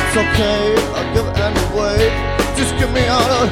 It's okay, I'll give it anyway. Just get me out of